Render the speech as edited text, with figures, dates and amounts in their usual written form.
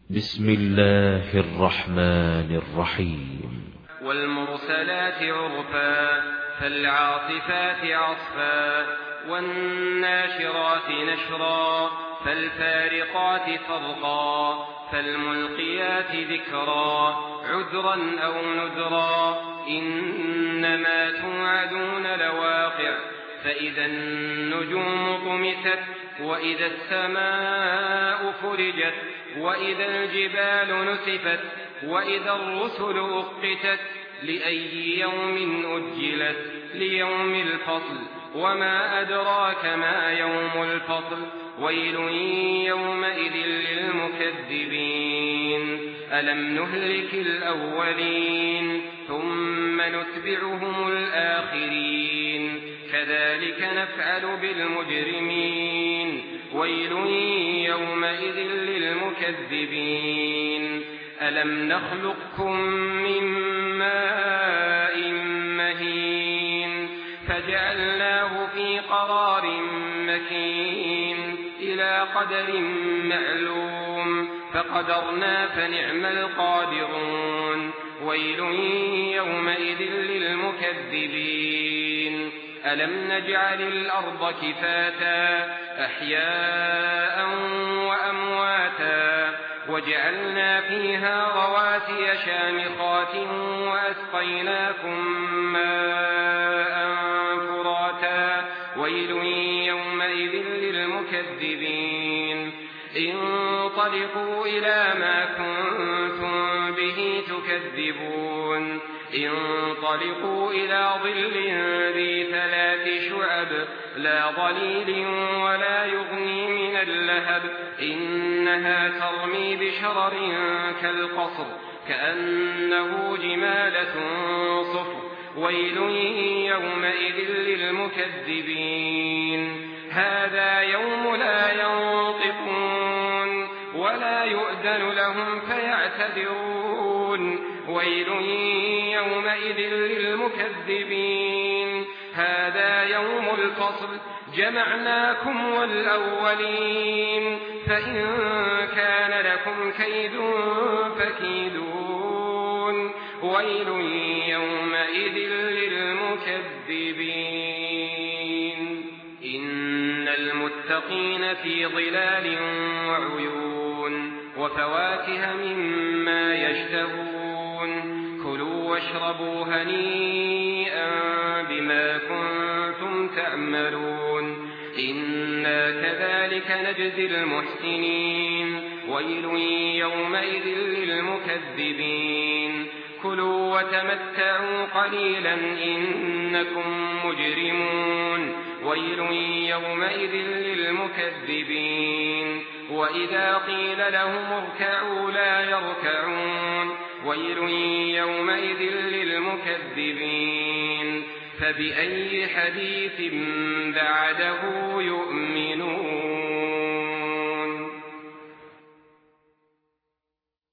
بسم الله الرحمن الرحيم. والمرسلات عرفا فالعاصفات عصفا والناشرات نشرا فالفارقات فرقا فالملقيات ذكرا عذرا أو نذرا إنما توعدون لواقع فإذا النجوم طمست وإذا السماء فرجت وإذا الجبال نسفت وإذا الرسل أقتت لأي يوم أجلت ليوم الفصل وما أدراك ما يوم الفصل ويل يومئذ للمكذبين ألم نهلك الأولين ثم نتبعهم الآخرين كذلك نفعل بالمجرمين ويل يومئذ للمكذبين ألم نخلقكم من ماء مهين فجعلناه في قرار مكين إلى قدر معلوم فقدرنا فنعم القادرون ويل يومئذ للمكذبين ألم نجعل الأرض كفاتا أحياء وأمواتا وجعلنا فيها رواسي شامخات وأسقيناكم ماء فراتا ويل يومئذ للمكذبين انطلقوا إلى ما كنتم به تكذبون انطلقوا إلى ظل ذي 3 شعب لا ظليل ولا يغني من اللهب إنها ترمي بشرر كالقصر كأنه جمالة صفر ويل يومئذ للمكذبين هذا يوم لا ينطقون ولا يؤذن لهم فيعتذرون ويل يومئذ للمكذبين هذا يوم الفصل جمعناكم والأولين فإن كان لكم كيد فكيدون ويل يومئذ للمكذبين إن المتقين في ظلال وعيون وفواكه مما يشتهون كلوا واشربوا هنيئا بما كنتم تعملون إنا كذلك نجزي المحسنين ويل يومئذ للمكذبين كلوا وتمتعوا قليلا إنكم مجرمون ويل يومئذ للمكذبين وإذا قيل لهم اركعوا لا يركعون ويل يومئذ للمكذبين فبأي حديث بعده يؤمنون.